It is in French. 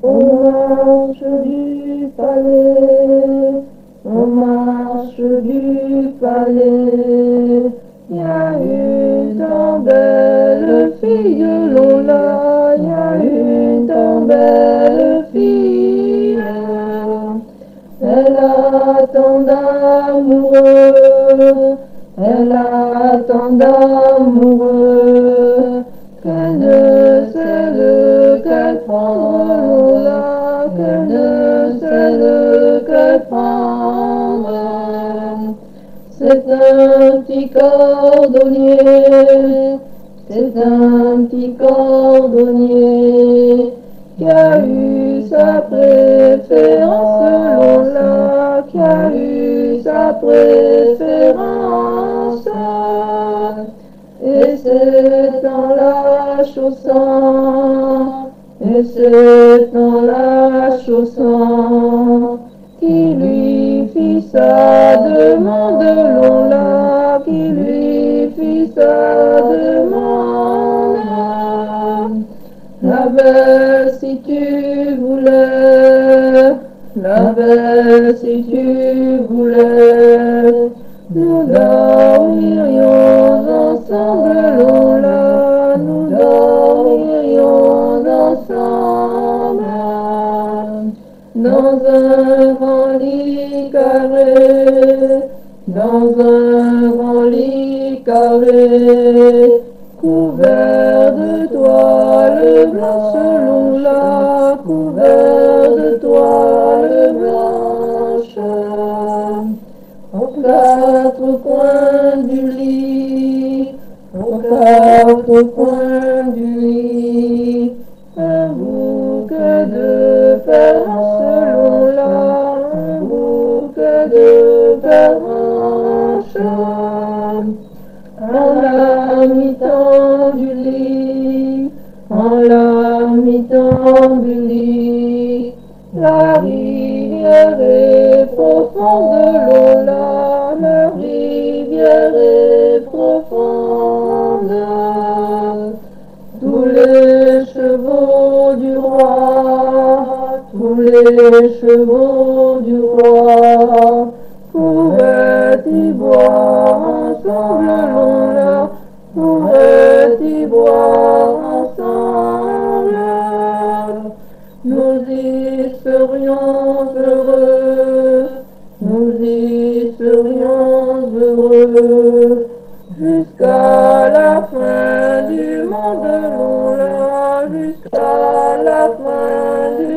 On marche du palais, on marche du palais. Il y a une tant belle fille de Lola, il y a une tant belle fille. Elle a tant d'amoureux, elle a tant d'amoureux, qu'elle ne sait lequel prendre, Lola, qu'elle ne sait lequel prendre. C'est un petit cordonnier, c'est un petit cordonnier qui a eu sa préférence, Lola, qui a eu sa préférence. Et c'est en la chaussant, et c'est en la chaussant qui lui fit sa demande, Lola, qui lui fit sa demande. La belle, si tu voulais, la belle, si tu voulais, nous dormirions ensemble, Lola, nous dormirions ensemble, dans un grand lit carré, dans un grand lit carré, couvert de toile blanche, Lola, couvert de toile blanche. Aux quatre coins du lit, aux quatre coins du lit, un bouquet de pervenches, Lola, un bouquet de pervenches. En la mi-temps du lit, en la mi-temps du lit, la rivière est profonde, Lola, la rivière est profonde. Tous les chevaux du roi, tous les chevaux du roi, pourraient y boire ensemble, Lola, pourraient y boire ensemble. Nous y serions heureux, nous y serions heureux, jusqu'à la fin du monde, Lola, jusqu'à la fin du